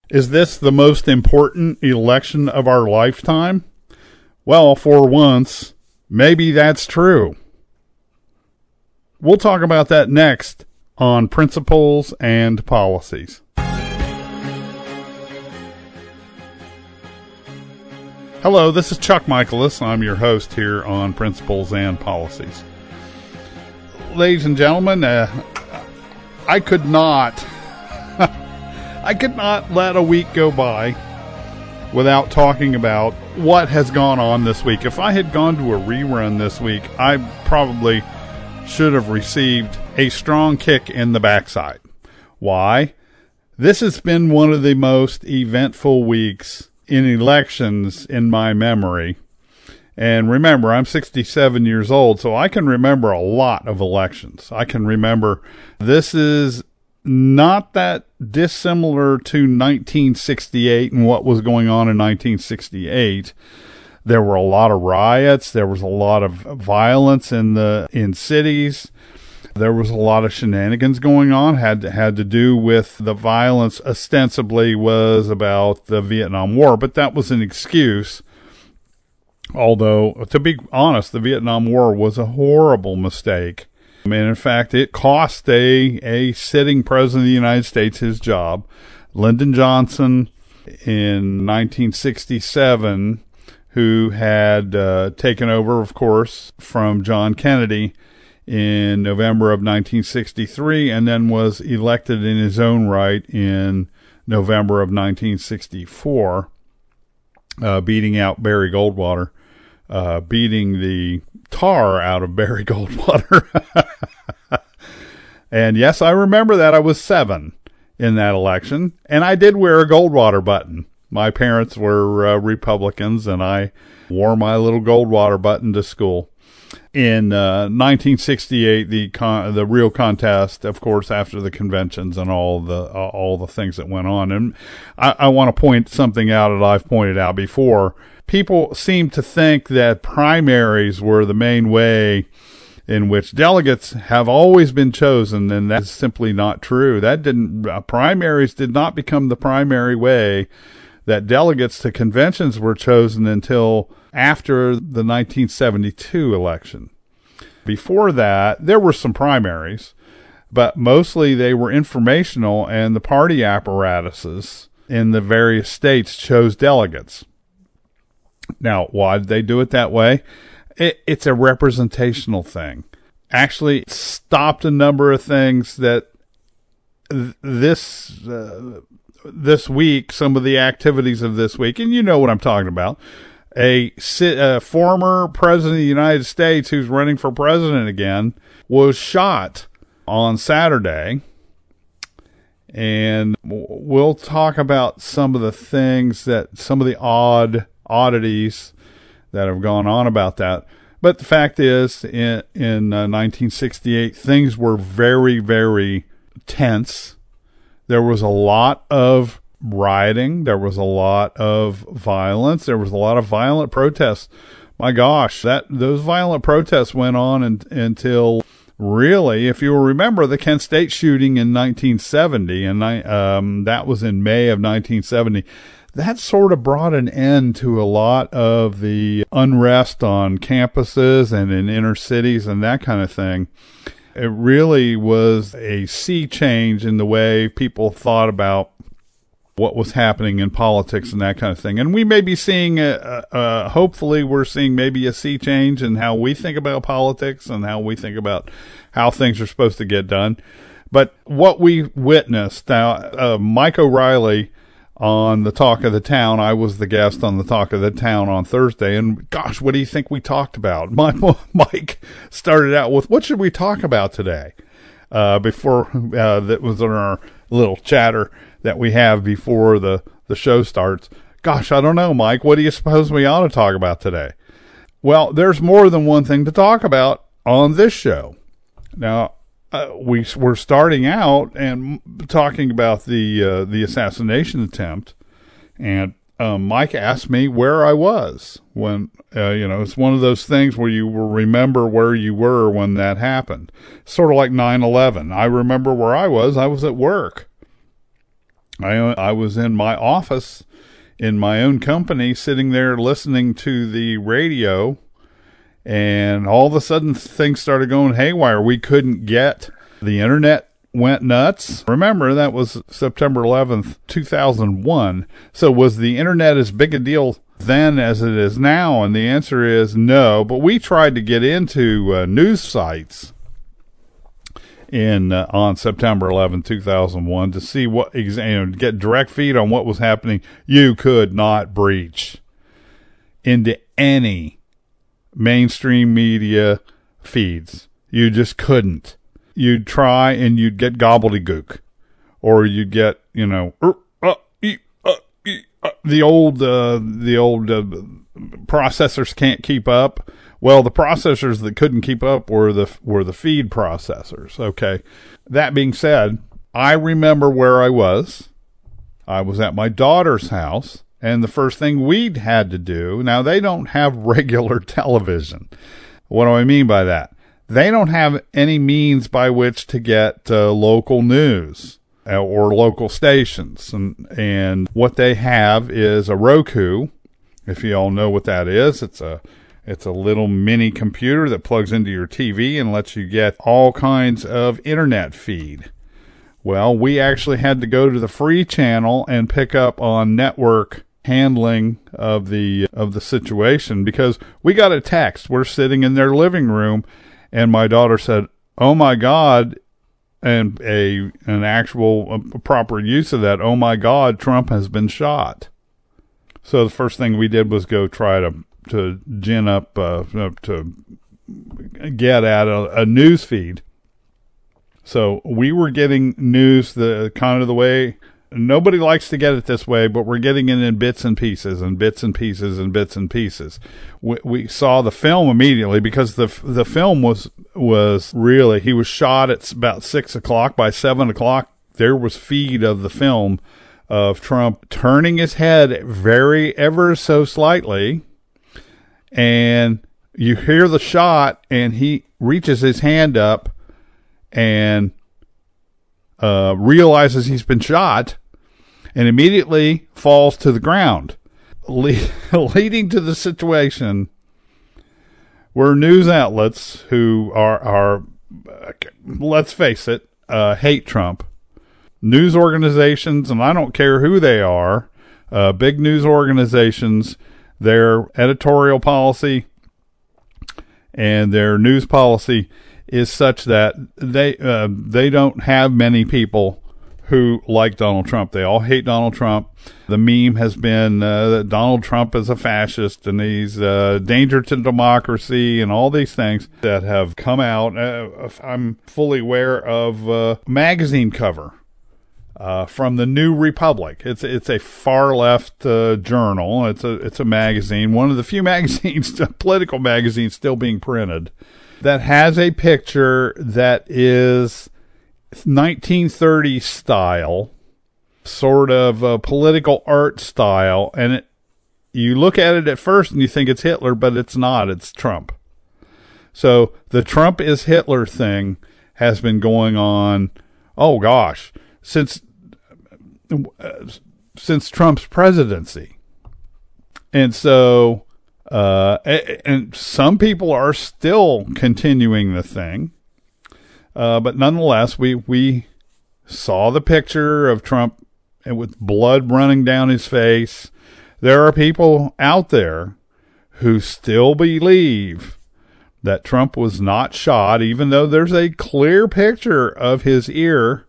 Is this the most important election of our lifetime? Well, for once, maybe that's true. We'll talk about that next on Principles and Policies. Hello, this is Chuck Michaelis. I'm your host here on Principles and Policies. Ladies and gentlemen, I could not let a week go by without talking about what has gone on this week. If I had gone to a rerun this week, I probably should have received a strong kick in the backside. Why? This has been one of the most eventful weeks in elections in my memory. And remember, I'm 67 years old, so I can remember a lot of elections. I can remember this is not that dissimilar to 1968 and what was going on in 1968. There were a lot of riots. There was a lot of violence in cities. There was a lot of shenanigans going on. Had to do with the violence. Ostensibly was about the Vietnam War, but that was an excuse. Although, to be honest, the Vietnam War was a horrible mistake. And in fact, it cost a sitting president of the United States his job. Lyndon Johnson in 1967, who had taken over, of course, from John Kennedy in November of 1963, and then was elected in his own right in November of 1964, beating out Barry Goldwater, beating the tar out of Barry Goldwater. And yes, I remember that. I was 7 in that election, and I did wear a Goldwater button. My parents were Republicans, and I wore my little Goldwater button to school. In 1968, the real contest, of course, after the conventions and all the things that went on, and I want to point something out that I've pointed out before. People seem to think that primaries were the main way in which delegates have always been chosen, and that's simply not true. Primaries did not become the primary way that delegates to conventions were chosen until after the 1972 election. Before that, there were some primaries, but mostly they were informational, and the party apparatuses in the various states chose delegates. Now, why did they do it that way? It's a representational thing. Actually, it stopped a number of things that this week, some of the activities of this week, and you know what I'm talking about. A former president of the United States who's running for president again was shot on Saturday. And we'll talk about some of the things some of the oddities that have gone on about that. But the fact is, in 1968, things were very, very tense. There was a lot of rioting. There was a lot of violence. There was a lot of violent protests. My gosh, those violent protests went on until really, if you'll remember, the Kent State shooting in 1970, and that was in May of 1970. That sort of brought an end to a lot of the unrest on campuses and in inner cities and that kind of thing. It really was a sea change in the way people thought about what was happening in politics and that kind of thing. And we may be seeing, hopefully we're seeing maybe a sea change in how we think about politics and how we think about how things are supposed to get done. But what we witnessed, now, Mike O'Reilly on the Talk of the Town, I was the guest on the Talk of the Town on Thursday, and gosh, what do you think we talked about? Mike started out with, what should we talk about today? Before, that was on our little chatter that we have before the show starts. Gosh, I don't know, Mike, what do you suppose we ought to talk about today? Well, there's more than one thing to talk about on this show. Now, we're starting out and talking about the assassination attempt, and Mike asked me where I was when, it's one of those things where you will remember where you were when that happened. Sort of like 9/11. I remember where I was. I was at work. I was in my office in my own company, sitting there listening to the radio, and all of a sudden things started going haywire. We couldn't get the internet. Went nuts. Remember, that was September 11th, 2001. So was the internet as big a deal then as it is now? And the answer is no. But we tried to get into news sites on September 11th, 2001 to see what, get direct feed on what was happening. You could not breach into any mainstream media feeds. You just couldn't. You'd try and you'd get gobbledygook, or you'd get, the old processors can't keep up. Well, the processors that couldn't keep up were the feed processors. Okay. That being said, I remember where I was. I was at my daughter's house, and the first thing we'd had to do, now they don't have regular television. What do I mean by that? They don't have any means by which to get local news or local stations. And what they have is a Roku. If you all know what that is, it's a little mini computer that plugs into your TV and lets you get all kinds of internet feed. Well, we actually had to go to the free channel and pick up on network handling of the situation, because we got a text. We're sitting in their living room, and my daughter said, "Oh my God," and an actual proper use of that, "Oh my God, Trump has been shot." So the first thing we did was go try to gin up, to get at a news feed. So we were getting news the kind of the way, nobody likes to get it this way, but we're getting it in bits and pieces and bits and pieces and bits and pieces. We saw the film immediately, because the film was really, he was shot at about 6 o'clock. By 7 o'clock, there was feed of the film of Trump turning his head ever so slightly, and you hear the shot, and he reaches his hand up and realizes he's been shot, and immediately falls to the ground, leading to the situation where news outlets who are let's face it, hate Trump, news organizations, and I don't care who they are, big news organizations, their editorial policy and their news policy is such that they don't have many people who like Donald Trump. They all hate Donald Trump. The meme has been that Donald Trump is a fascist and he's a danger to democracy and all these things that have come out. I'm fully aware of a magazine cover from the New Republic. It's a far left journal. It's a magazine, one of the few magazines, political magazines still being printed, that has a picture that is 1930s style, sort of political art style, and you look at it at first and you think it's Hitler, but it's not. It's Trump. So the Trump is Hitler thing has been going on, oh gosh, since Trump's presidency. And so and some people are still continuing the thing. But nonetheless, we saw the picture of Trump with blood running down his face. There are people out there who still believe that Trump was not shot, even though there's a clear picture of his ear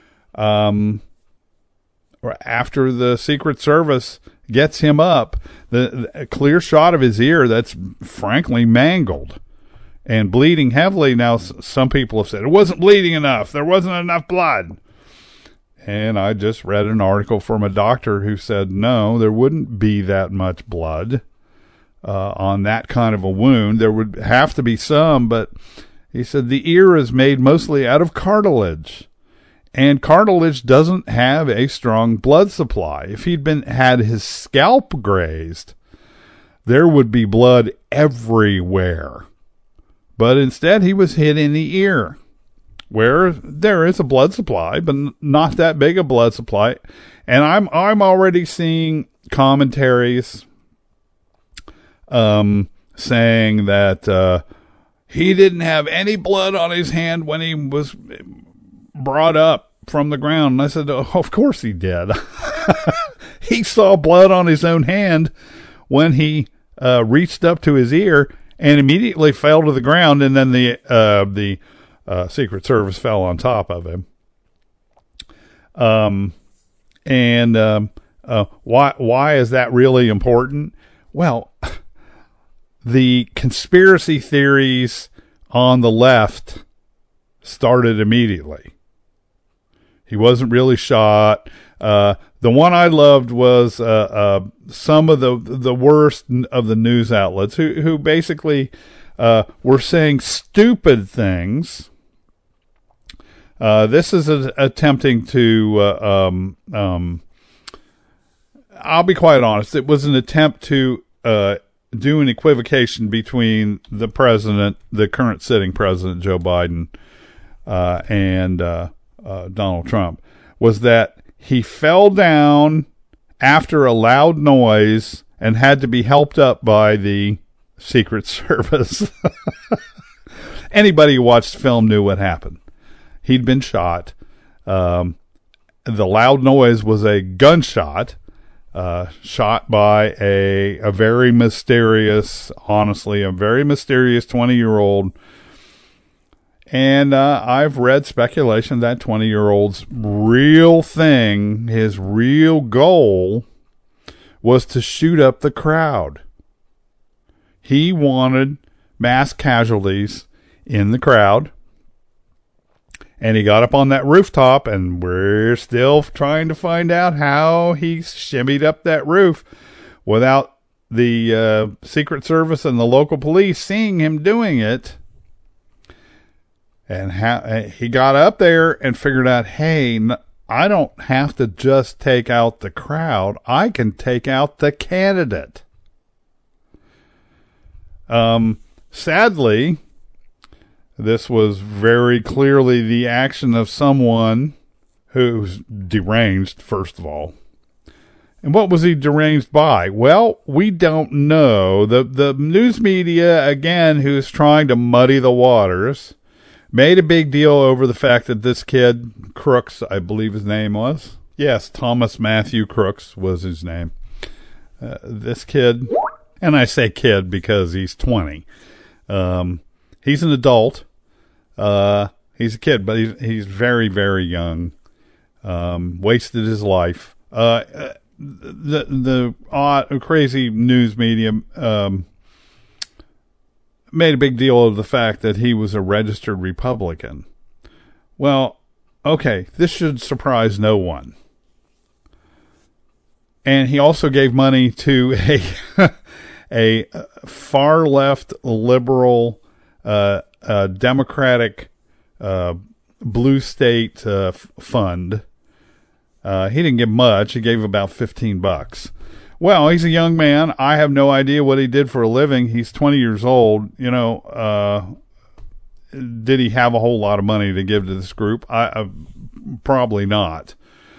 after the Secret Service gets him up, a clear shot of his ear that's frankly mangled and bleeding heavily. Now, some people have said it wasn't bleeding enough. There wasn't enough blood. And I just read an article from a doctor who said, no, there wouldn't be that much blood on that kind of a wound. There would have to be some, but he said the ear is made mostly out of cartilage. And cartilage doesn't have a strong blood supply. If he'd had his scalp grazed, there would be blood everywhere. But instead, he was hit in the ear, where there is a blood supply, but not that big a blood supply. And I'm already seeing commentaries saying that he didn't have any blood on his hand when he was brought up from the ground. And I said, oh, of course he did. He saw blood on his own hand when he reached up to his ear and immediately fell to the ground, and then the Secret Service fell on top of him. Why is that really important? Well, the conspiracy theories on the left started immediately. He wasn't really shot. The one I loved was some of the worst of the news outlets who basically were saying stupid things. This is attempting to, I'll be quite honest, it was an attempt to do an equivocation between the current sitting president, Joe Biden, and Donald Trump, was that he fell down after a loud noise and had to be helped up by the Secret Service. Anybody who watched the film knew what happened. He'd been shot. The loud noise was a gunshot, shot by a very mysterious, honestly, a very mysterious 20-year-old. And I've read speculation that 20-year-old's real thing, his real goal, was to shoot up the crowd. He wanted mass casualties in the crowd. And he got up on that rooftop, and we're still trying to find out how he shimmied up that roof without the Secret Service and the local police seeing him doing it. And how he got up there and figured out, hey, I don't have to just take out the crowd. I can take out the candidate. Sadly, this was very clearly the action of someone who's deranged, first of all. And what was he deranged by? Well, we don't know. The news media, again, who's trying to muddy the waters, made a big deal over the fact that this kid, Crooks, I believe his name was. Yes, Thomas Matthew Crooks was his name. This kid, and I say kid because he's 20. He's an adult. He's a kid, but he's very, very young. Wasted his life. The odd, crazy news media, made a big deal of the fact that he was a registered Republican. Well, okay, this should surprise no one. And he also gave money to a far left liberal, Democratic, blue state, fund. He didn't give much. He gave about $15. Well, he's a young man. I have no idea what he did for a living. He's 20 years old. You know, did he have a whole lot of money to give to this group? Probably not.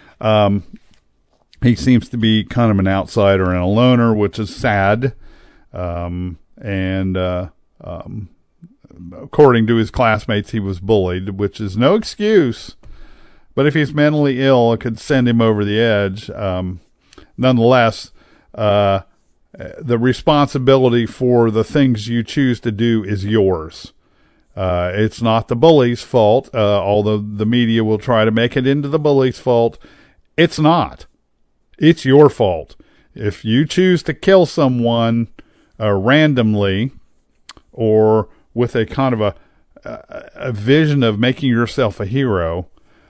He seems to be kind of an outsider and a loner, which is sad. According to his classmates, he was bullied, which is no excuse. But if he's mentally ill, it could send him over the edge. Nonetheless, the responsibility for the things you choose to do is yours. It's not the bully's fault, although the media will try to make it into the bully's fault. It's not. It's your fault. If you choose to kill someone randomly or with a kind of a vision of making yourself a hero,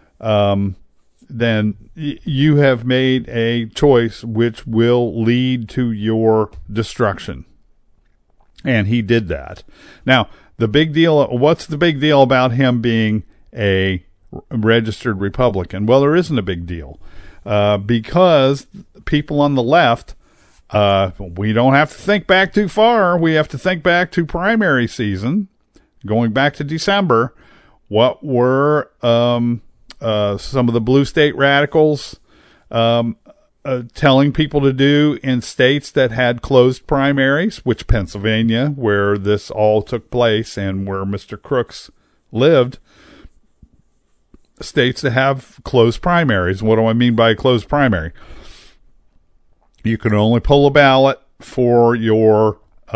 then you have made a choice which will lead to your destruction. And he did that. Now, what's the big deal about him being a registered Republican? Well, there isn't a big deal. Because people on the left, we don't have to think back too far. We have to think back to primary season, going back to December. What were some of the blue state radicals telling people to do in states that had closed primaries, which Pennsylvania, where this all took place and where Mr. Crooks lived, states that have closed primaries. What do I mean by a closed primary? You can only pull a ballot for your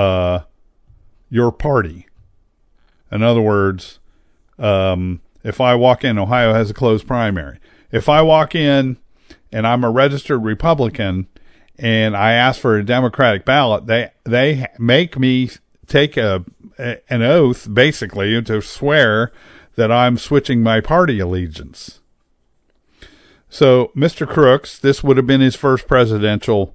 party. In other words, if I walk in, Ohio has a closed primary. If I walk in and I'm a registered Republican and I ask for a Democratic ballot, they make me take an oath, basically, to swear that I'm switching my party allegiance. So, Mr. Crooks, this would have been his first presidential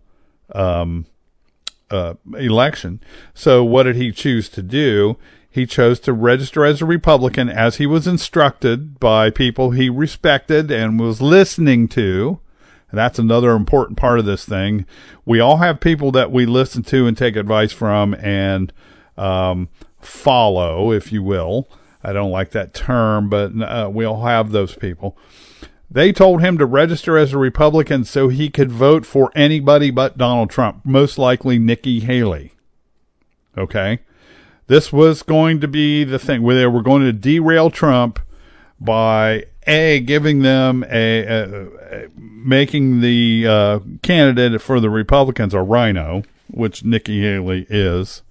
election. So, what did he choose to do? He chose to register as a Republican as he was instructed by people he respected and was listening to. And that's another important part of this thing. We all have people that we listen to and take advice from and follow, if you will. I don't like that term, but we all have those people. They told him to register as a Republican so he could vote for anybody but Donald Trump, most likely Nikki Haley. Okay? This was going to be the thing where they were going to derail Trump by giving them making the candidate for the Republicans a rhino, which Nikki Haley is,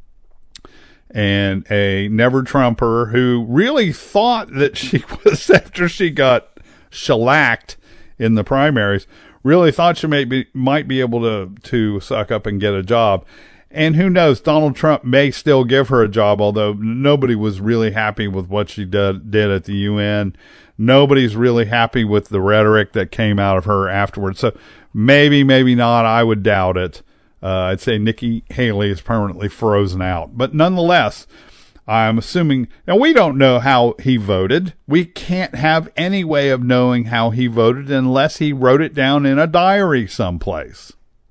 and a never Trumper who really thought that she was, after she got shellacked in the primaries, really thought she might be able to suck up and get a job. And who knows, Donald Trump may still give her a job, although nobody was really happy with what she did at the UN. Nobody's really happy with the rhetoric that came out of her afterwards. So maybe not. I would doubt it. I'd say Nikki Haley is permanently frozen out. But nonetheless, I'm assuming, now we don't know how he voted. We can't have any way of knowing how he voted unless he wrote it down in a diary someplace.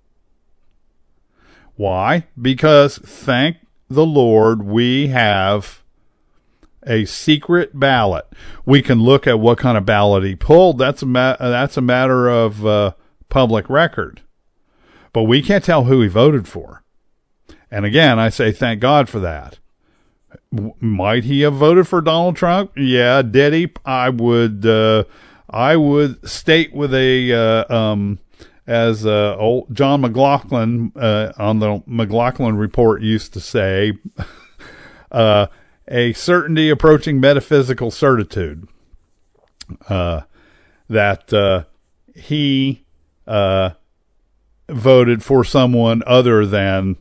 Why? Because, thank the Lord, we have a secret ballot. We can look at what kind of ballot he pulled. That's a matter of public record. But we can't tell who he voted for. And again, I say thank God for that. Might he have voted for Donald Trump? Yeah. Did he? I would state with as old John McLaughlin on the McLaughlin Report used to say, a certainty approaching metaphysical certitude, that he voted for someone other than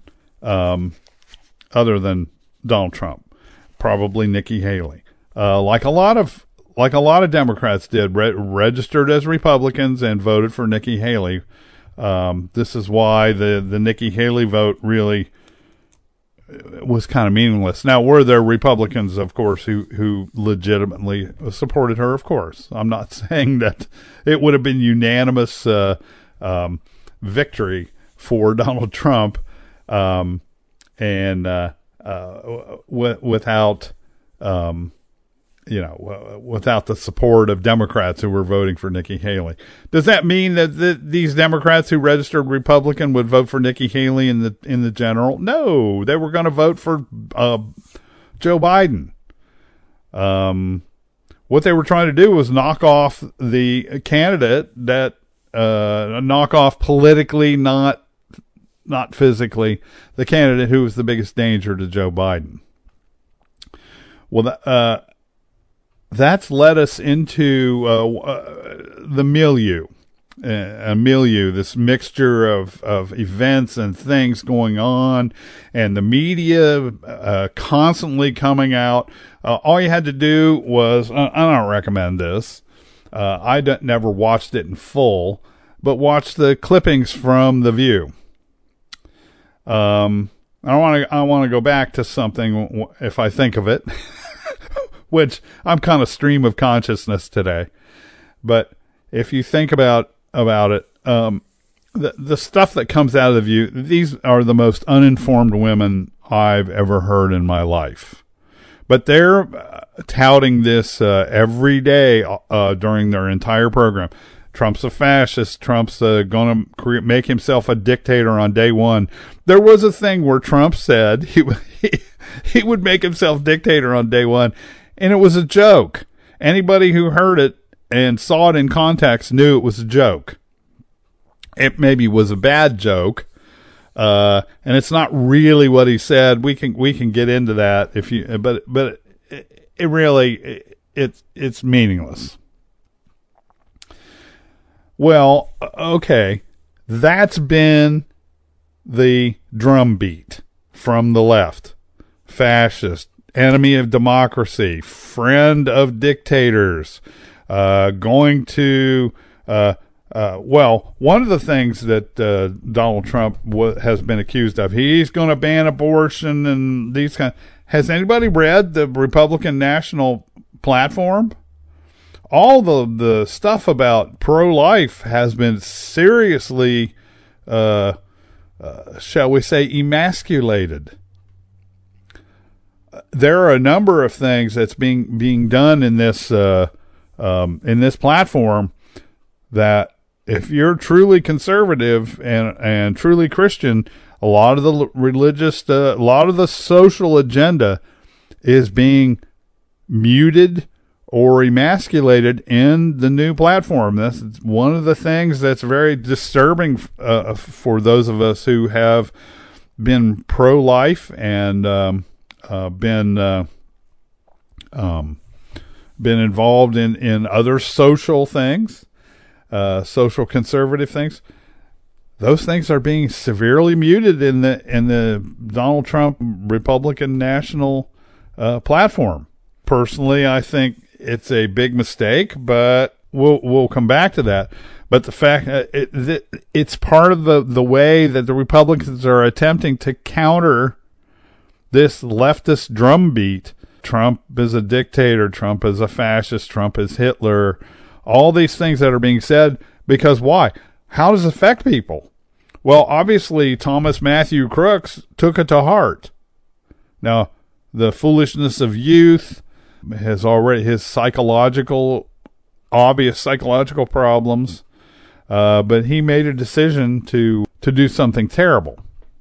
Donald Trump, probably Nikki Haley, like a lot of Democrats did, registered as Republicans and voted for Nikki Haley. This is why the Nikki Haley vote really was kind of meaningless. Now, were there Republicans, of course, who legitimately supported her? Of course. I'm not saying that it would have been unanimous victory for Donald Trump, and without without the support of Democrats who were voting for Nikki Haley. Does that mean that these Democrats who registered Republican would vote for Nikki Haley in the general? No, they were going to vote for Joe Biden. What they were trying to do was knock off the candidate that knock off politically, not physically, the candidate who was the biggest danger to Joe Biden. Well, that's led us into the milieu, this mixture of events and things going on, and the media constantly coming out. All you had to do was, I don't recommend this. I never watched it in full, but watch the clippings from The View. I want to go back to something if I think of it. Which I'm kind of stream of consciousness today. But if you think about it, the stuff that comes out of The View, these are the most uninformed women I've ever heard in my life. But they're touting this every day during their entire program. Trump's a fascist. Trump's going to make himself a dictator on day one. There was a thing where Trump said he would make himself dictator on day one, and it was a joke. Anybody who heard it and saw it in context knew it was a joke. It maybe was a bad joke, and it's not really what he said. We can get into that if you, but it really it's meaningless. Well, okay, that's been the drumbeat from the left. Fascist, enemy of democracy, friend of dictators, going to, well, one of the things that Donald Trump has been accused of, he's going to ban abortion and these kind. Has anybody read the Republican National Platform? All the stuff about pro-life has been seriously, shall we say, emasculated. There are a number of things that's being done in this platform that, if you're truly conservative and truly Christian, a lot of the religious, a lot of the social agenda is being muted or emasculated in the new platform. That's one of the things that's very disturbing for those of us who have been pro-life and been involved in other social things, social conservative things. Those things are being severely muted in the Donald Trump Republican National Platform. Personally, I think it's a big mistake, but we'll come back to that. But the fact it's part of the way that the Republicans are attempting to counter this leftist drumbeat. Trump is a dictator. Trump is a fascist. Trump is Hitler. All these things that are being said, because why? How does it affect people? Well, obviously, Thomas Matthew Crooks took it to heart. Now, the foolishness of youth has already, his obvious psychological problems, but he made a decision to do something terrible.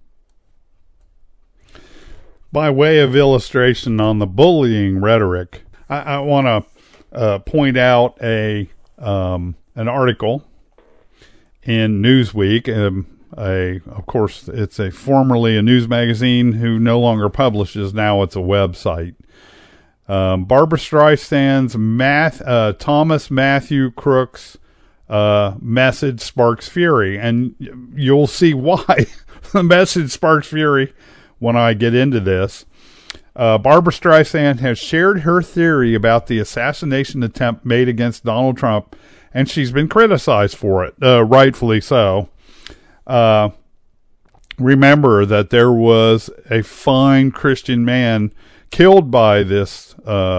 By way of illustration on the bullying rhetoric, I want to point out an article in Newsweek. Of course, it's formerly a news magazine who no longer publishes. Now it's a website. Barbara Streisand's Thomas Matthew Crooks message sparks fury, and you'll see why the message sparks fury when I get into this. Barbara Streisand has shared her theory about the assassination attempt made against Donald Trump, and she's been criticized for it, rightfully so. Remember that there was a fine Christian man killed by this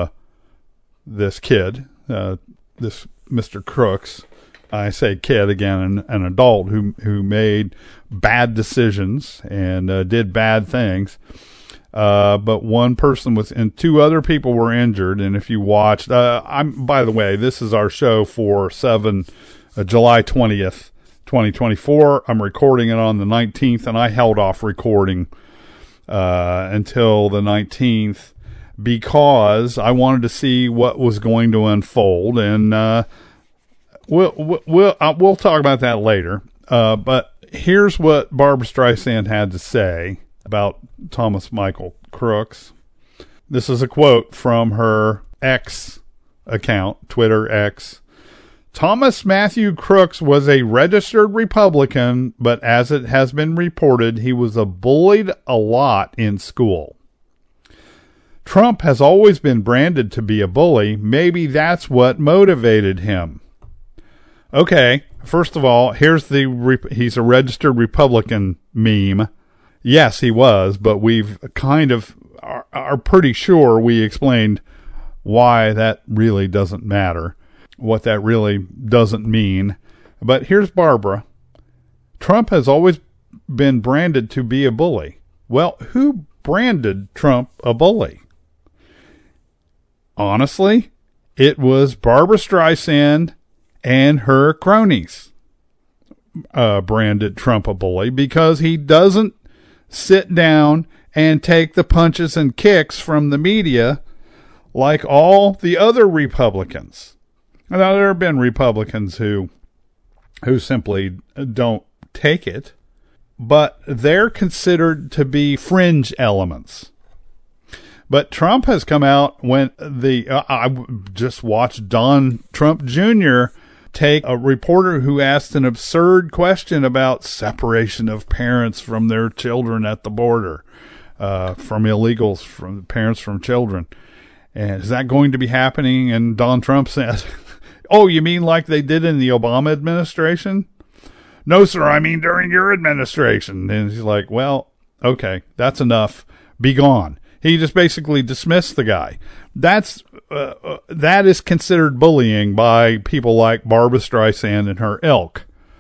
kid, this Mr. Crooks. I say kid again, an adult who made bad decisions and did bad things. But one person and two other people were injured. And if you watched, by the way, this is our show for July 20th, 2024. I'm recording it on the 19th, and I held off recording until the 19th because I wanted to see what was going to unfold, and we'll talk about that later. But here's what Barbara Streisand had to say about Thomas Michael Crooks. This is a quote from her X account, Twitter X. Thomas Matthew Crooks was a registered Republican, but as it has been reported, he was bullied a lot in school. Trump has always been branded to be a bully. Maybe that's what motivated him. Okay, first of all, here's he's a registered Republican meme. Yes, he was, but we've kind of are pretty sure we explained why that really doesn't matter, what that really doesn't mean. But here's Barbara. Trump has always been branded to be a bully. Well, who branded Trump a bully? Honestly, it was Barbara Streisand and her cronies branded Trump a bully because he doesn't sit down and take the punches and kicks from the media like all the other Republicans. Now, there have been Republicans who simply don't take it, but they're considered to be fringe elements. But Trump has come out when I just watched Don Trump Jr. take a reporter who asked an absurd question about separation of parents from their children at the border, from illegals, from parents from children. And is that going to be happening? And Don Trump said, "Oh, you mean like they did in the Obama administration?" "No, sir, I mean during your administration." And he's like, "Well, okay, that's enough. Be gone." He just basically dismissed the guy. That is considered bullying by people like Barbra Streisand and her ilk.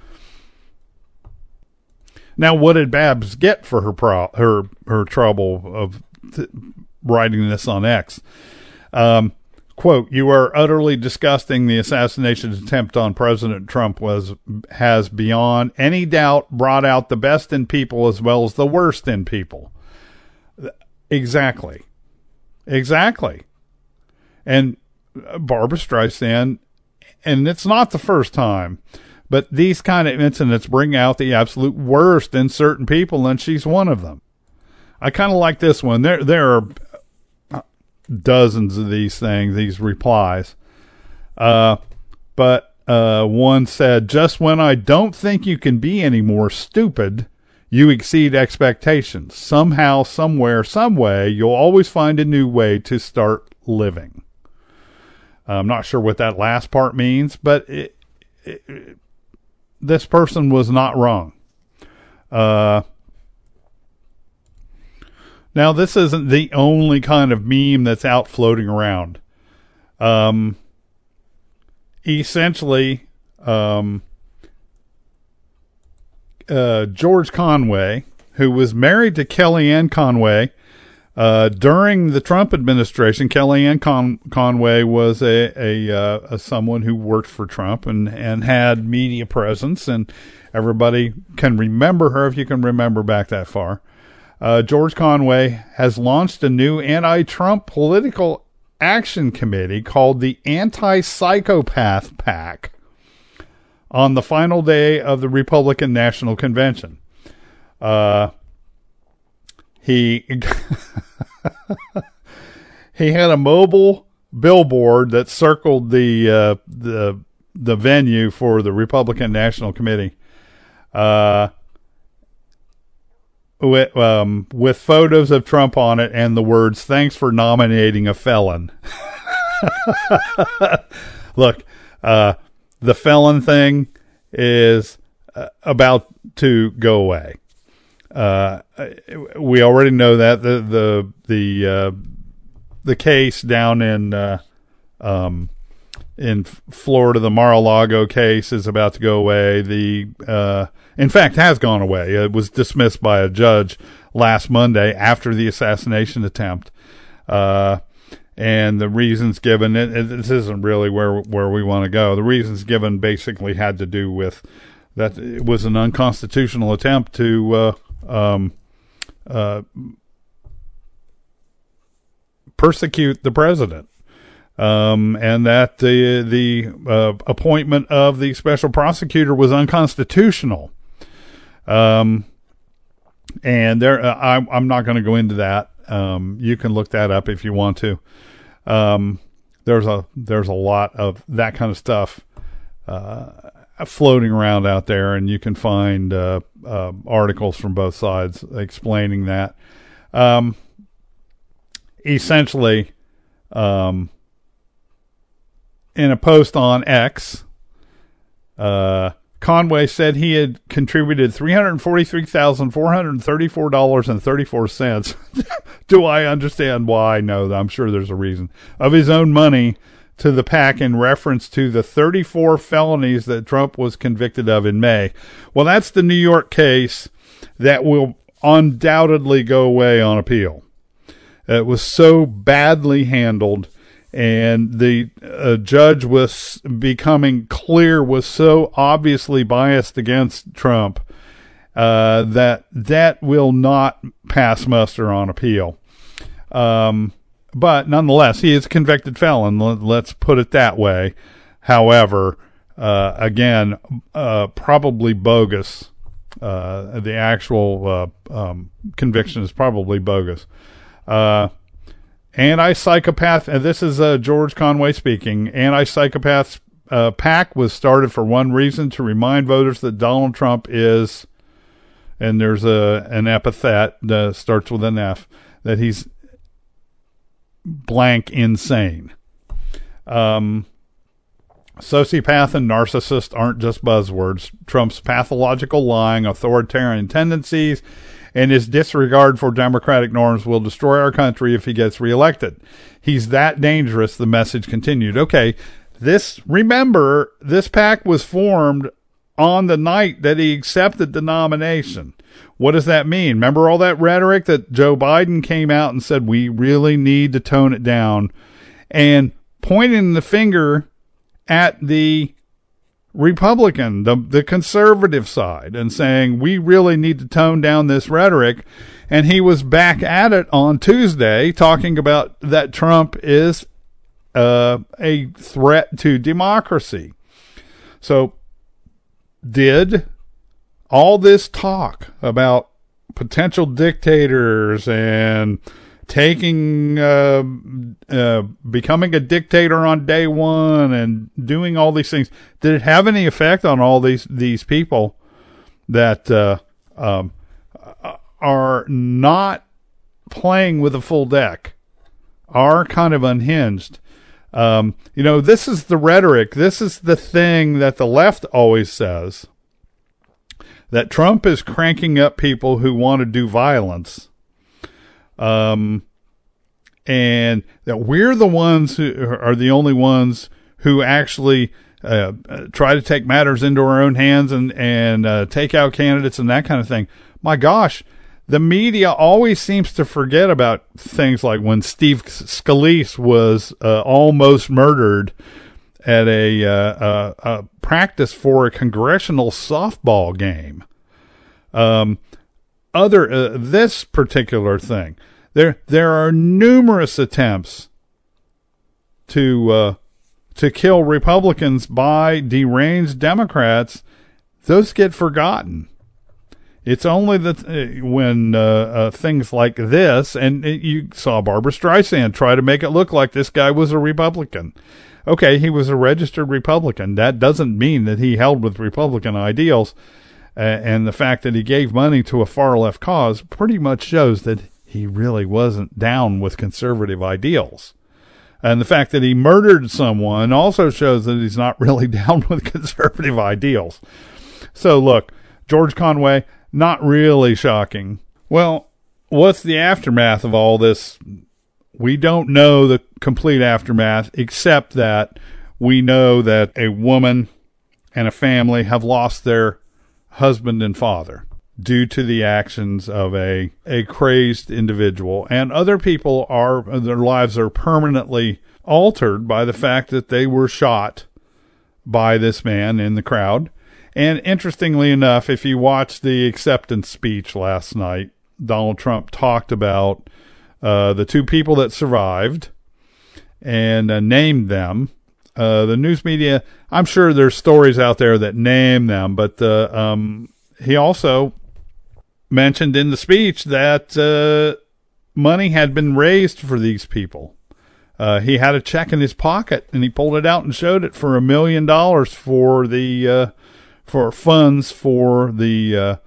Now, what did Babs get for her trouble of writing this on X? Quote, "You are utterly disgusting. The assassination attempt on President Trump has beyond any doubt brought out the best in people as well as the worst in people." Exactly. And Barbra Streisand, and it's not the first time, but these kind of incidents bring out the absolute worst in certain people, and she's one of them. I kind of like this one. There are dozens of these things, these replies. But one said, "Just when I don't think you can be any more stupid, you exceed expectations. Somehow, somewhere, some way, you'll always find a new way to start living." I'm not sure what that last part means, but this person was not wrong. Now, this isn't the only kind of meme that's out floating around. Essentially, George Conway, who was married to Kellyanne Conway during the Trump administration. Kellyanne Conway was a someone who worked for Trump and had media presence, and everybody can remember her if you can remember back that far. George Conway has launched a new anti-Trump political action committee called the Anti-Psychopath PAC on the final day of the Republican National Convention. He he had a mobile billboard that circled the venue for the Republican National Committee, with photos of Trump on it and the words, "Thanks for nominating a felon." Look, the felon thing is about to go away. We already know that the case down in Florida, the Mar-a-Lago case, is about to go away. In fact, has gone away. It was dismissed by a judge last Monday after the assassination attempt. And the reasons given, this isn't really where we want to go. The reasons given basically had to do with that it was an unconstitutional attempt to persecute the president, and that the appointment of the special prosecutor was unconstitutional. And I'm not going to go into that. You can look that up if you want to. There's a lot of that kind of stuff floating around out there, and you can find articles from both sides explaining that. Essentially, in a post on X, Conway said he had contributed $343,434.34. Do I understand why? No, I'm sure there's a reason. Of his own money to the PAC in reference to the 34 felonies that Trump was convicted of in May. Well, that's the New York case that will undoubtedly go away on appeal. It was so badly handled, And the judge was was so obviously biased against Trump that will not pass muster on appeal. But nonetheless, he is a convicted felon. Let's put it that way. However, again, probably bogus. The actual conviction is probably bogus. Anti-psychopath, and this is George Conway speaking, anti-psychopaths PAC was started for one reason, to remind voters that Donald Trump is, and there's an epithet that starts with an F, that he's blank insane. Sociopath and narcissist aren't just buzzwords. Trump's pathological lying, authoritarian tendencies, and his disregard for democratic norms will destroy our country if he gets reelected. He's that dangerous, the message continued. Okay, remember, this PAC was formed on the night that he accepted the nomination. What does that mean? Remember all that rhetoric that Joe Biden came out and said, we really need to tone it down, and pointing the finger at the Republican, the conservative side, and saying we really need to tone down this rhetoric. And he was back at it on Tuesday, talking about that Trump is a threat to democracy. So did all this talk about potential dictators and taking becoming a dictator on day one and doing all these things, did it have any effect on all these people that are not playing with a full deck, are kind of unhinged? This is the rhetoric, this is the thing that the left always says, that Trump is cranking up people who want to do violence. And that we're the ones who are the only ones who actually try to take matters into our own hands and take out candidates and that kind of thing. My gosh, the media always seems to forget about things like when Steve Scalise was almost murdered at a practice for a congressional softball game. This particular thing. There are numerous attempts to kill Republicans by deranged Democrats. Those get forgotten. It's only that when things like this, and you saw Barbara Streisand try to make it look like this guy was a Republican. Okay, he was a registered Republican. That doesn't mean that he held with Republican ideals. And the fact that he gave money to a far left cause pretty much shows that he really wasn't down with conservative ideals. And the fact that he murdered someone also shows that he's not really down with conservative ideals. So look, George Conway, not really shocking. Well, what's the aftermath of all this? We don't know the complete aftermath, except that we know that a woman and a family have lost their husband and father due to the actions of a crazed individual, and other people their lives are permanently altered by the fact that they were shot by this man in the crowd. And interestingly enough, if you watch the acceptance speech last night, Donald Trump talked about the two people that survived and named them. The news media, I'm sure there's stories out there that name them, but he also mentioned in the speech that money had been raised for these people. He had a check in his pocket, and he pulled it out and showed it for $1 million for funds for the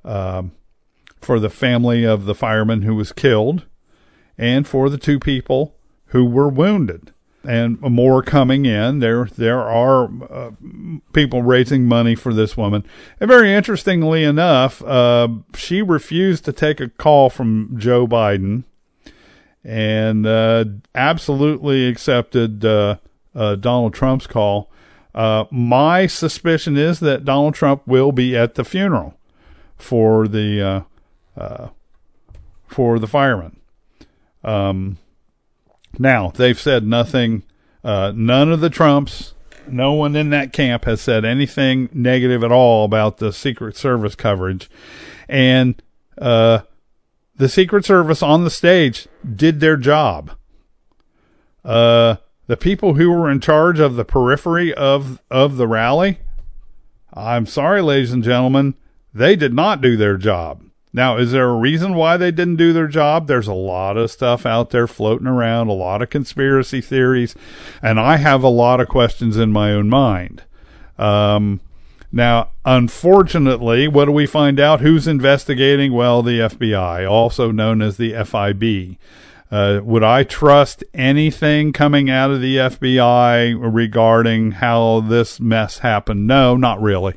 family of the fireman who was killed, and for the two people who were wounded. And more coming in. There are people raising money for this woman. And very interestingly enough, she refused to take a call from Joe Biden and absolutely accepted Donald Trump's call. My suspicion is that Donald Trump will be at the funeral for the fireman. Now, they've said nothing, none of the Trumps, no one in that camp has said anything negative at all about the Secret Service coverage. And the Secret Service on the stage did their job. The people who were in charge of the periphery of the rally, I'm sorry, ladies and gentlemen, they did not do their job. Now, is there a reason why they didn't do their job? There's a lot of stuff out there floating around, a lot of conspiracy theories, and I have a lot of questions in my own mind. Now, unfortunately, what do we find out? Who's investigating? Well, the FBI, also known as the FIB. Would I trust anything coming out of the FBI regarding how this mess happened? No, not really.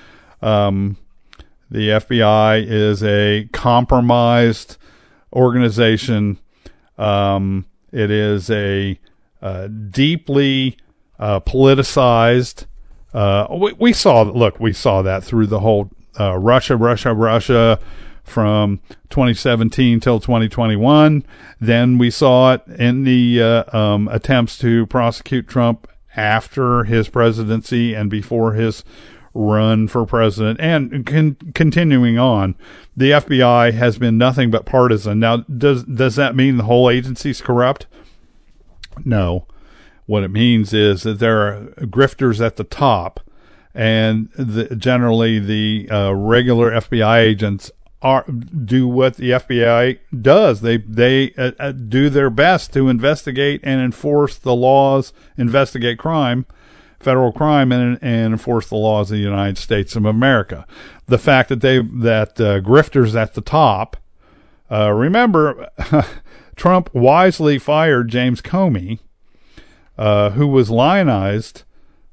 The FBI is a compromised organization. It is a deeply politicized. We saw that through the whole Russia from 2017 till 2021. Then we saw it in the attempts to prosecute Trump after his presidency and before his run for president, and continuing on. The FBI has been nothing but partisan. Now, does that mean the whole agency's corrupt? No. What it means is that there are grifters at the top, and generally the regular FBI agents do what the FBI does. They do their best to investigate and enforce the laws, investigate crime, federal crime, and enforce the laws of the United States of America. The fact that grifters at the top, remember, Trump wisely fired James Comey, who was lionized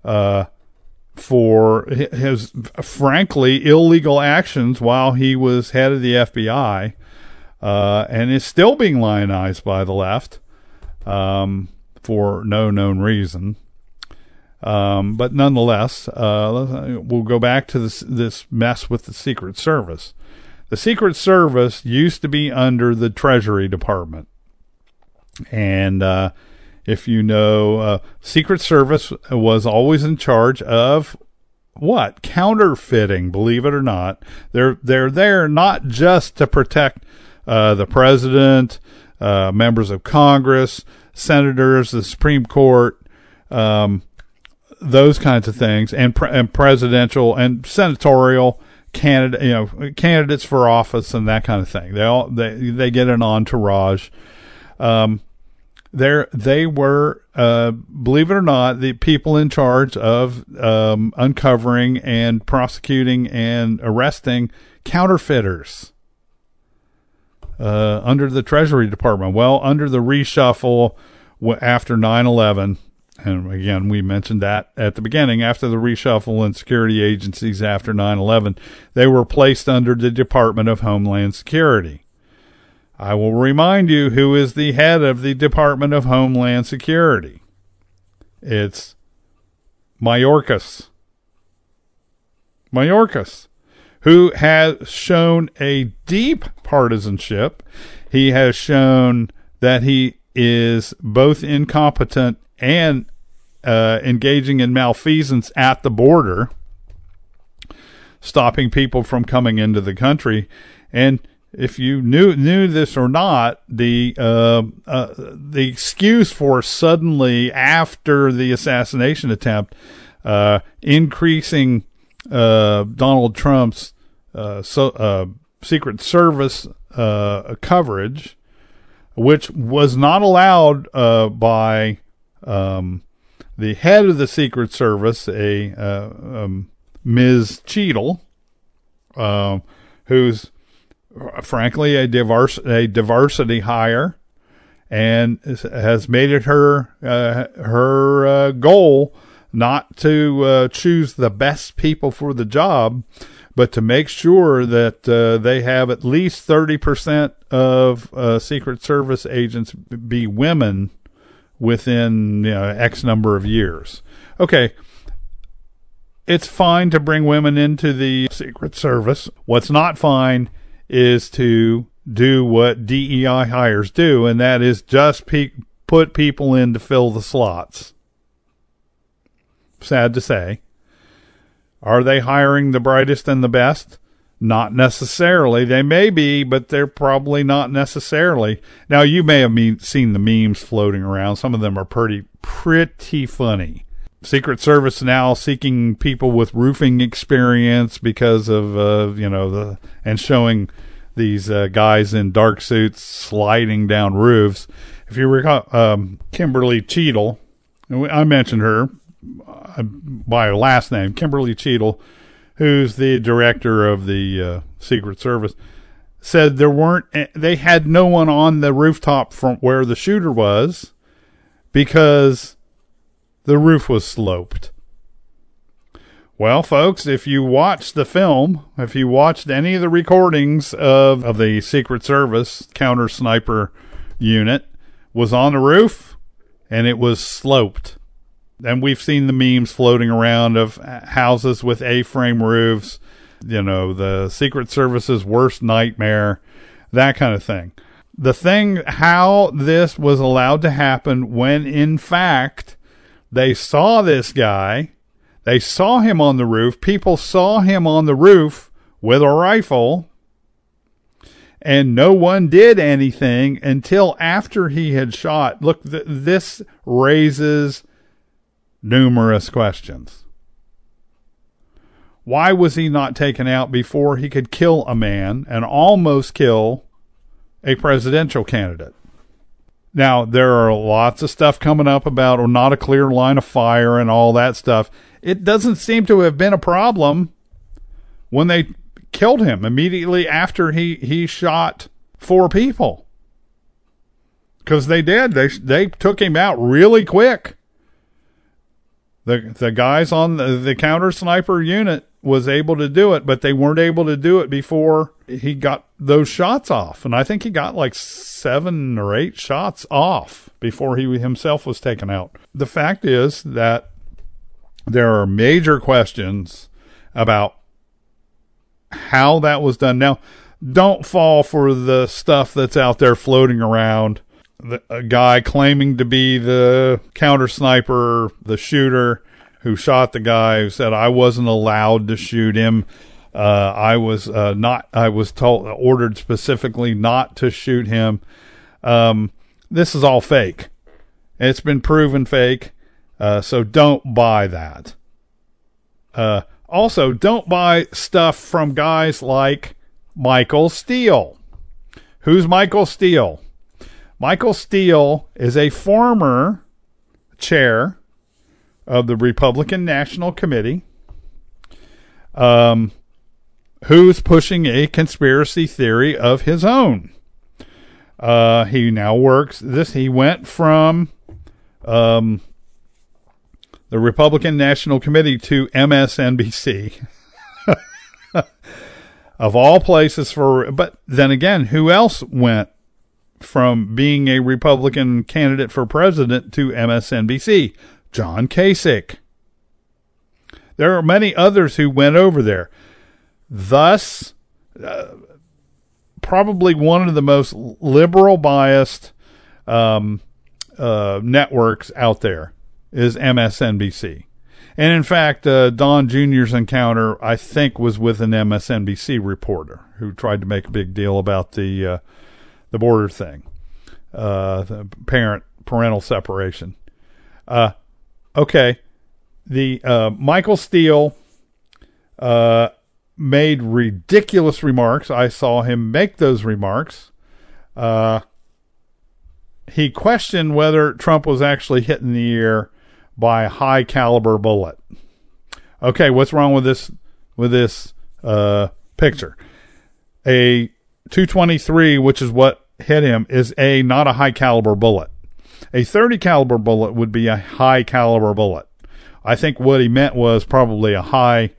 for his frankly illegal actions while he was head of the FBI, and is still being lionized by the left for no known reason. But nonetheless, we'll go back to this mess with the Secret Service. The Secret Service used to be under the Treasury Department. And if you know, Secret Service was always in charge of what? Counterfeiting, believe it or not. They're there not just to protect the president, members of Congress, senators, the Supreme Court, those kinds of things, and presidential and senatorial candidates for office and that kind of thing. They get an entourage. They were, believe it or not, the people in charge of uncovering and prosecuting and arresting counterfeiters under the Treasury Department. Well, under the reshuffle after 9/11. And again, we mentioned that at the beginning. After the reshuffle in security agencies after 9/11, they were placed under the Department of Homeland Security. I will remind you who is the head of the Department of Homeland Security. It's Mayorkas. Who has shown a deep partisanship. He has shown that he is both incompetent and engaging in malfeasance at the border, stopping people from coming into the country. And if you knew this or not, the excuse for suddenly after the assassination attempt increasing Donald Trump's Secret Service coverage, which was not allowed by the head of the Secret Service, Ms. Cheadle, who's frankly a diversity hire, and has made it her goal not to choose the best people for the job, but to make sure that they have at least 30% of Secret Service agents be women within X number of years. Okay, it's fine to bring women into the Secret Service. What's not fine is to do what DEI hires do, and that is just put people in to fill the slots. Sad to say. Are they hiring the brightest and the best? Not necessarily. They may be, but they're probably not necessarily. Now, you may have seen the memes floating around. Some of them are pretty funny. Secret Service now seeking people with roofing experience because of, and showing these guys in dark suits sliding down roofs. If you recall, Kimberly Cheadle, I mentioned her by her last name, Kimberly Cheadle, who's the director of the Secret Service, said they had no one on the rooftop from where the shooter was because the roof was sloped. Well, folks, if you watched the film, if you watched any of the recordings of the Secret Service counter sniper unit, was on the roof and it was sloped. And we've seen the memes floating around of houses with A-frame roofs, the Secret Service's worst nightmare, that kind of thing. The thing, how this was allowed to happen when, in fact, they saw this guy, they saw him on the roof, people saw him on the roof with a rifle, and no one did anything until after he had shot. Look, this raises numerous questions. Why was he not taken out before he could kill a man and almost kill a presidential candidate? Now, there are lots of stuff coming up about not a clear line of fire and all that stuff. It doesn't seem to have been a problem when they killed him immediately after he shot 4 people. Because they did. They took him out really quick. The guys on the counter sniper unit was able to do it, but they weren't able to do it before he got those shots off. And I think he got like 7 or 8 shots off before he himself was taken out. The fact is that there are major questions about how that was done. Now, don't fall for the stuff that's out there floating around. A guy claiming to be the counter sniper, the shooter who shot the guy, who said, I wasn't allowed to shoot him. I was ordered specifically not to shoot him. This is all fake. It's been proven fake. So don't buy that. Also, don't buy stuff from guys like Michael Steele. Who's Michael Steele? Michael Steele is a former chair of the Republican National Committee, who's pushing a conspiracy theory of his own. He now works this. He went from the Republican National Committee to MSNBC. Of all places but then again, who else went from being a Republican candidate for president to MSNBC? John Kasich. There are many others who went over there. Thus, probably one of the most liberal biased networks out there is MSNBC. And in fact, Don Jr.'s encounter, I think, was with an MSNBC reporter who tried to make a big deal about the border thing, the parental separation. Okay, the Michael Steele made ridiculous remarks. I saw him make those remarks. He questioned whether Trump was actually hit in the ear by a high caliber bullet. Okay, what's wrong with this picture? A 223, which is what hit him, is not a high caliber bullet. A 30 caliber bullet would be a high caliber bullet. I think what he meant was probably a high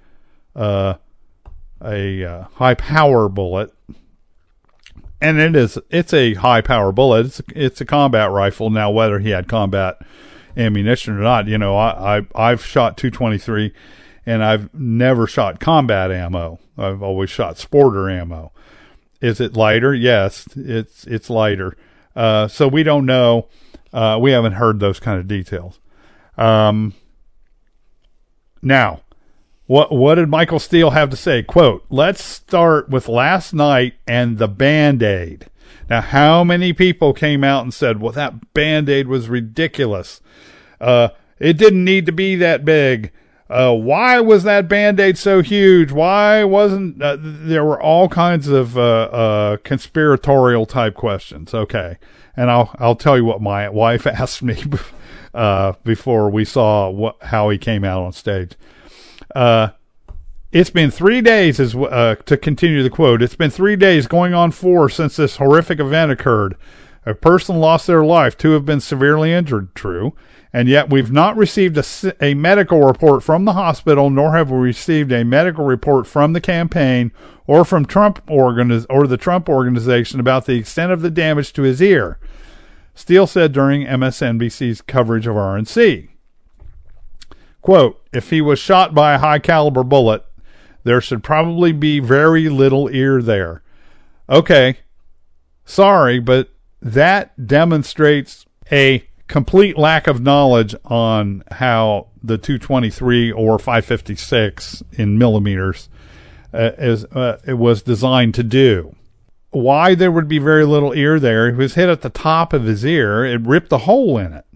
power bullet. And it's a high power bullet. It's a combat rifle. Now, whether he had combat ammunition or not, I've shot 223 and I've never shot combat ammo. I've always shot sporter ammo. Is it lighter? Yes, it's lighter. So we don't know. We haven't heard those kind of details. Now, what did Michael Steele have to say? Quote, "Let's start with last night and the Band-Aid." Now, how many people came out and said, well, that Band-Aid was ridiculous. It didn't need to be that big. Why was that Band-Aid so huge? Why wasn't there were all kinds of conspiratorial type questions. Okay. And I'll tell you what my wife asked me before we saw how he came out on stage. It's been 3 days, to continue the quote, it's been 3 days, going on 4, since this horrific event occurred. A person lost their life. 2 have been severely injured, true. And yet we've not received a medical report from the hospital, nor have we received a medical report from the campaign or from the Trump organization about the extent of the damage to his ear, Steele said during MSNBC's coverage of RNC. Quote, "If he was shot by a high-caliber bullet, there should probably be very little ear there." Okay, sorry, but that demonstrates a complete lack of knowledge on how the 223 or 556 in millimeters it was designed to do. Why there would be very little ear there? It was hit at the top of his ear. It ripped a hole in it.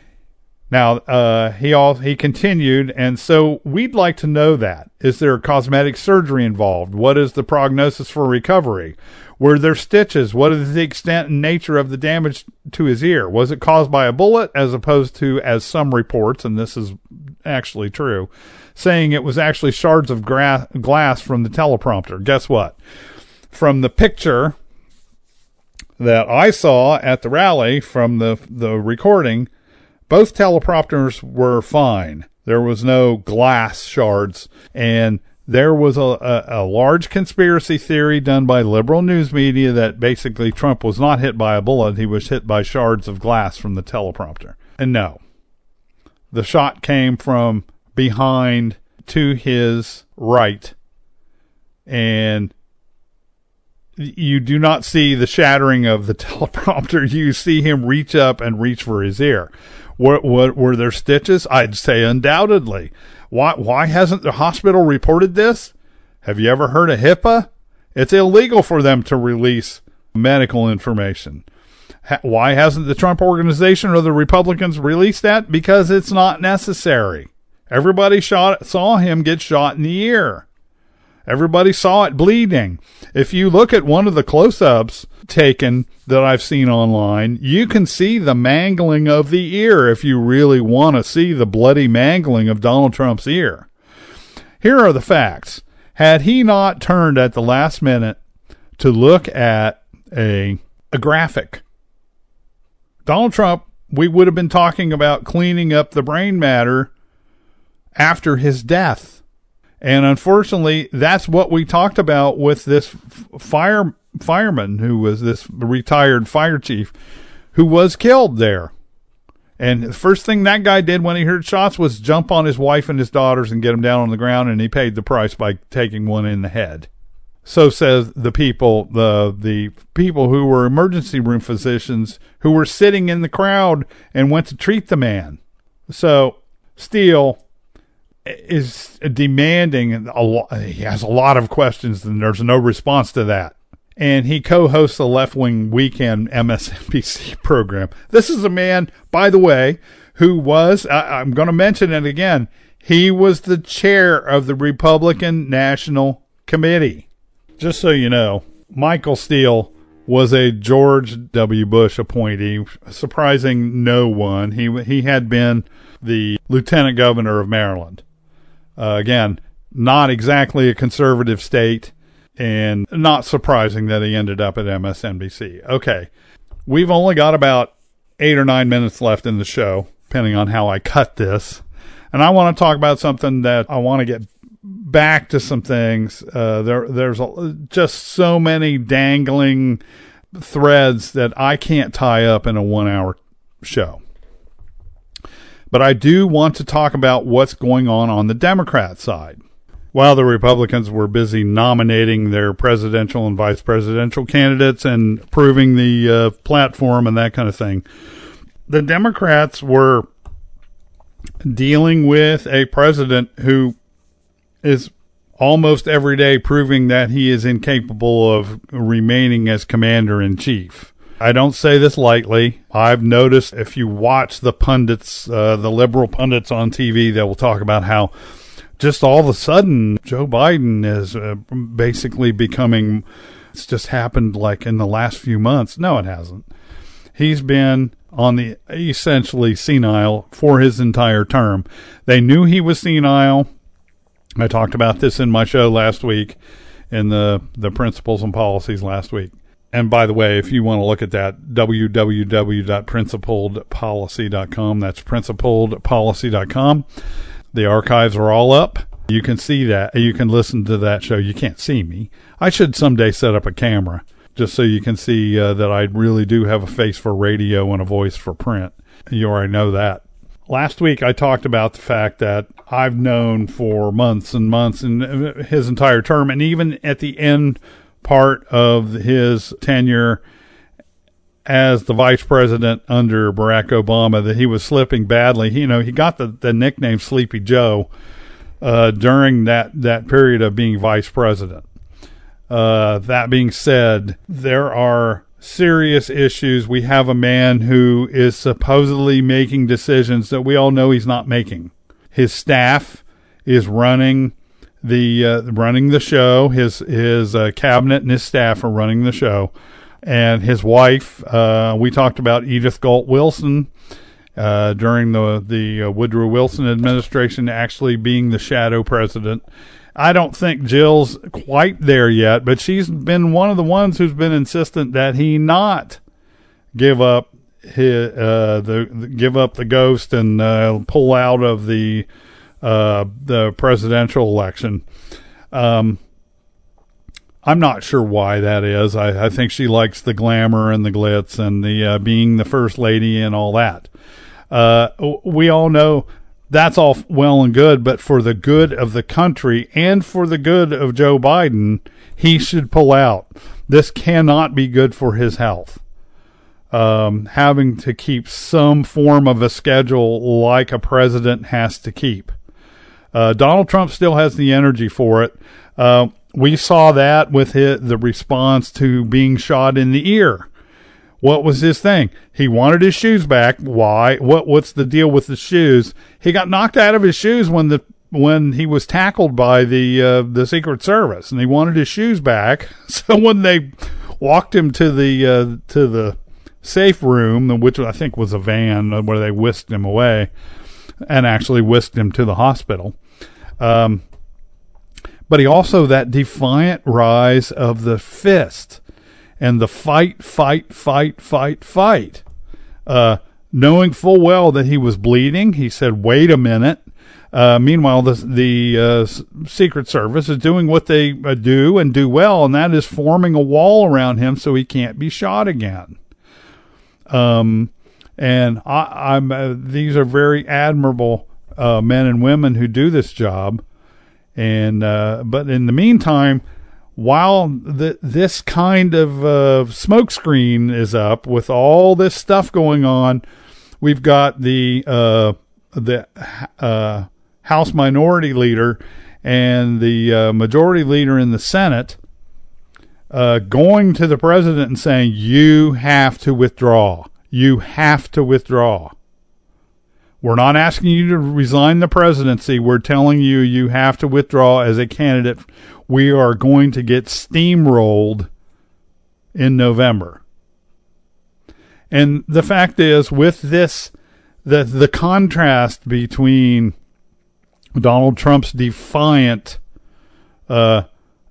Now, he continued, and so we'd like to know that. Is there cosmetic surgery involved? What is the prognosis for recovery? Were there stitches? What is the extent and nature of the damage to his ear? Was it caused by a bullet, as opposed to, as some reports, and this is actually true, saying it was actually shards of glass from the teleprompter? Guess what? From the picture that I saw at the rally from the recording, both teleprompters were fine. There was no glass shards, and there was a large conspiracy theory done by liberal news media that basically Trump was not hit by a bullet. He was hit by shards of glass from the teleprompter. And no, the shot came from behind to his right, and you do not see the shattering of the teleprompter. You see him reach up and reach for his ear. Were there stitches? I'd say undoubtedly. Why hasn't the hospital reported this? Have you ever heard of HIPAA? It's illegal for them to release medical information. Why hasn't the Trump organization or the Republicans released that? Because it's not necessary. Everybody saw him get shot in the ear. Everybody saw it bleeding. If you look at one of the close-ups taken that I've seen online, you can see the mangling of the ear if you really want to see the bloody mangling of Donald Trump's ear. Here are the facts. Had he not turned at the last minute to look at a graphic, Donald Trump, we would have been talking about cleaning up the brain matter after his death. And unfortunately, that's what we talked about with this fireman who was this retired fire chief who was killed there. And the first thing that guy did when he heard shots was jump on his wife and his daughters and get them down on the ground, and he paid the price by taking one in the head. So says the people, the people who were emergency room physicians who were sitting in the crowd and went to treat the man. So Steele is demanding a lot. He has a lot of questions, and there's no response to that. And he co-hosts a left-wing weekend MSNBC program. This is a man, by the way, who was, I'm going to mention it again, he was the chair of the Republican National Committee. Just so you know, Michael Steele was a George W. Bush appointee, surprising no one. He had been the lieutenant governor of Maryland. Again, not exactly a conservative state, and not surprising that he ended up at MSNBC. Okay, we've only got about 8 or 9 minutes left in the show, depending on how I cut this. And I want to talk about something that I want to get back to some things. There's just so many dangling threads that I can't tie up in a 1-hour show. But I do want to talk about what's going on the Democrat side. While the Republicans were busy nominating their presidential and vice presidential candidates and approving the platform and that kind of thing, the Democrats were dealing with a president who is almost every day proving that he is incapable of remaining as commander-in-chief. I don't say this lightly. I've noticed if you watch the pundits, the liberal pundits on TV, they will talk about how just all of a sudden Joe Biden is basically becoming, it's just happened like in the last few months. No, it hasn't. He's been on the essentially senile for his entire term. They knew he was senile. I talked about this in my show last week, in the principles and policies last week. And by the way, if you want to look at that, www.principledpolicy.com. That's principledpolicy.com. The archives are all up. You can see that. You can listen to that show. You can't see me. I should someday set up a camera just so you can see that I really do have a face for radio and a voice for print. You already know that. Last week, I talked about the fact that I've known for months and months and his entire term, and even at the end part of his tenure as the vice president under Barack Obama, that he was slipping badly. He got the nickname Sleepy Joe during that period of being vice president. That being said, there are serious issues. We have a man who is supposedly making decisions that we all know he's not making. His staff is running the show. His cabinet and his staff are running the show. And his wife, we talked about Edith Galt Wilson during the Woodrow Wilson administration actually being the shadow president. I don't think Jill's quite there yet, but she's been one of the ones who's been insistent that he not give up the ghost and pull out of the presidential election. I'm not sure why that is. I think she likes the glamour and the glitz and the being the first lady and all that. We all know that's all well and good, but for the good of the country and for the good of Joe Biden, he should pull out. This cannot be good for his health. Having to keep some form of a schedule like a president has to keep. Donald Trump still has the energy for it. We saw that with the response to being shot in the ear. What was his thing? He wanted his shoes back. Why? What's the deal with the shoes? He got knocked out of his shoes when he was tackled by the Secret Service, and he wanted his shoes back. So when they walked him to the safe room, which I think was a van, where they whisked him away, and actually whisked him to the hospital. But he also, that defiant rise of the fist and the fight. Knowing full well that he was bleeding, he said, wait a minute. Meanwhile, the Secret Service is doing what they do and do well, and that is forming a wall around him so he can't be shot again. And these are very admirable men and women who do this job. And but in the meantime, while this kind of smokescreen is up with all this stuff going on, we've got the House Minority Leader and the Majority Leader in the Senate going to the president and saying, you have to withdraw. You have to withdraw. We're not asking you to resign the presidency. We're telling you you have to withdraw as a candidate. We are going to get steamrolled in November. And the fact is, with this, the contrast between Donald Trump's defiant way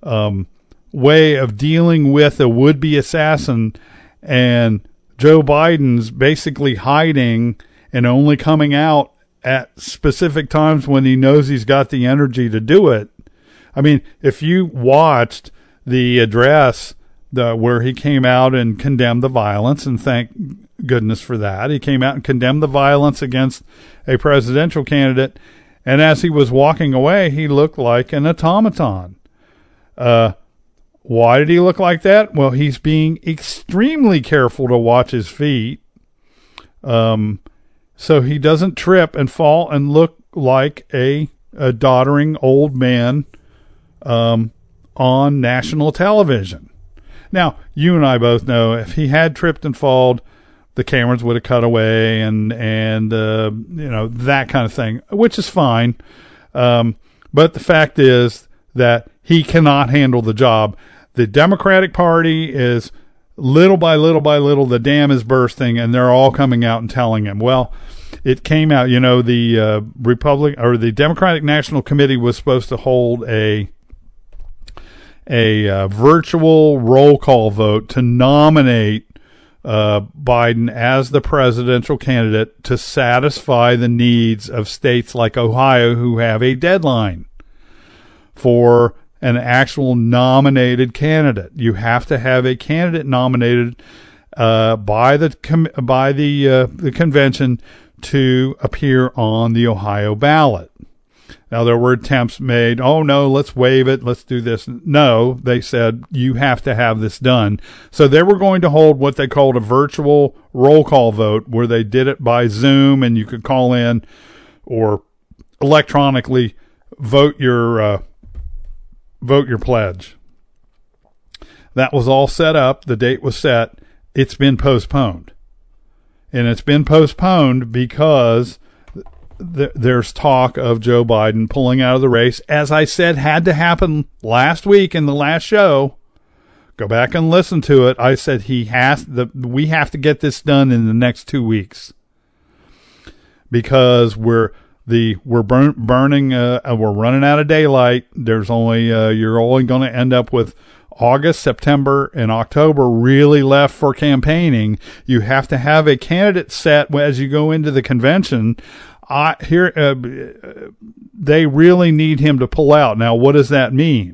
of dealing with a would-be assassin and Joe Biden's basically hiding and only coming out at specific times when he knows he's got the energy to do it. I mean, if you watched the address where he came out and condemned the violence, and thank goodness for that, he came out and condemned the violence against a presidential candidate, and as he was walking away, he looked like an automaton. Why did he look like that? Well, he's being extremely careful to watch his feet. So he doesn't trip and fall and look like a doddering old man on national television. Now, you and I both know if he had tripped and fallen, the cameras would have cut away and that kind of thing, which is fine. But the fact is that he cannot handle the job. The Democratic Party is little by little, the dam is bursting, and they're all coming out and telling him. Well, it came out, the the Democratic National Committee was supposed to hold a virtual roll call vote to nominate Biden as the presidential candidate to satisfy the needs of states like Ohio who have a deadline for an actual nominated candidate. You have to have a candidate nominated by the convention to appear on the Ohio ballot. Now, there were attempts made, oh, no, let's waive it, let's do this. No, they said, you have to have this done. So they were going to hold what they called a virtual roll call vote, where they did it by Zoom, and you could call in or electronically vote your pledge. That was all set up. The date was set. It's been postponed. And it's been postponed because there's talk of Joe Biden pulling out of the race. As I said, had to happen last week in the last show. Go back and listen to it. I said we have to get this done in the next 2 weeks, because we're running out of daylight. There's only you're only going to end up with August, September, and October really left for campaigning. You have to have a candidate set as you go into the convention. They really need him to pull out. Now, what does that mean?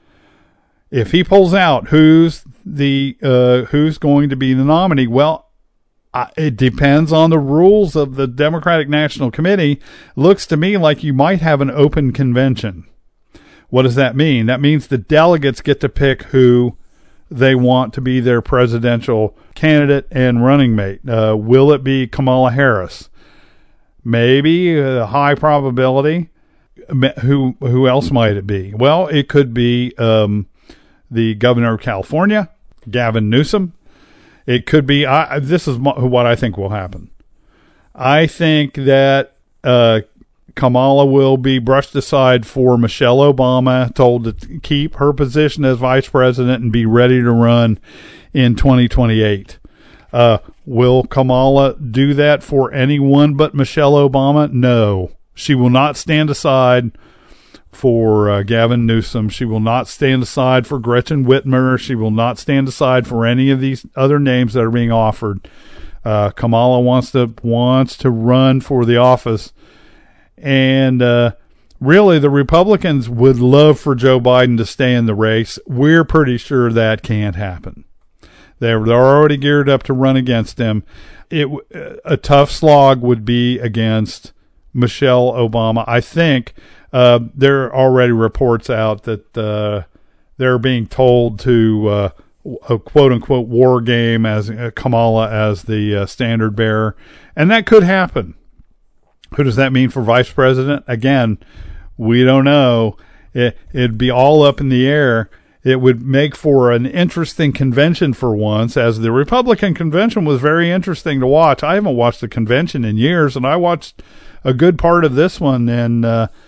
If he pulls out, who's going to be the nominee? Well, it depends on the rules of the Democratic National Committee. Looks to me like you might have an open convention. What does that mean? That means the delegates get to pick who they want to be their presidential candidate and running mate. Will it be Kamala Harris? Maybe a high probability. Who else might it be? Well, it could be the governor of California, Gavin Newsom. It could be. This is what I think will happen. I think that Kamala will be brushed aside for Michelle Obama, told to keep her position as vice president and be ready to run in 2028. Will Kamala do that for anyone but Michelle Obama? No. She will not stand aside for Gavin Newsom. She will not stand aside for Gretchen Whitmer. She will not stand aside for any of these other names that are being offered. Kamala wants to run for the office. And really, the Republicans would love for Joe Biden to stay in the race. We're pretty sure that can't happen. They're already geared up to run against him. A tough slog would be against Michelle Obama. I think there are already reports out that they're being told to a quote-unquote war game as Kamala as the standard bearer. And that could happen. Who does that mean for vice president? Again, we don't know. It'd be all up in the air. It would make for an interesting convention for once, as the Republican convention was very interesting to watch. I haven't watched the convention in years, and I watched a good part of this one. And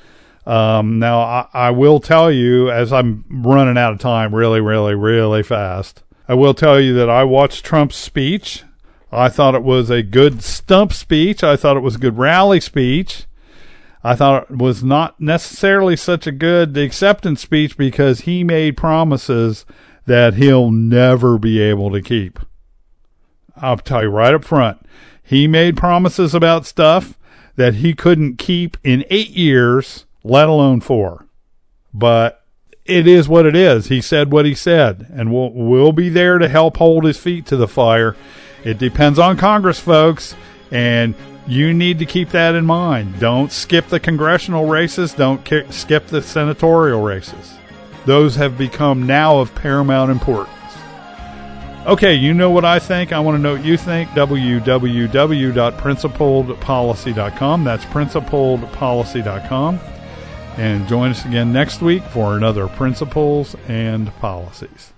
now I will tell you, as I'm running out of time really, really, really fast, I will tell you that I watched Trump's speech. I thought it was a good stump speech. I thought it was a good rally speech. I thought it was not necessarily such a good acceptance speech because he made promises that he'll never be able to keep. I'll tell you right up front. He made promises about stuff that he couldn't keep in 8 years, let alone 4. But it is what it is. He said what he said, and we'll be there to help hold his feet to the fire. It depends on Congress, folks, and you need to keep that in mind. Don't skip the congressional races. Don't skip the senatorial races. Those have become now of paramount importance. Okay, you know what I think. I want to know what you think. www.principledpolicy.com. That's principledpolicy.com. And join us again next week for another Principles and Policies.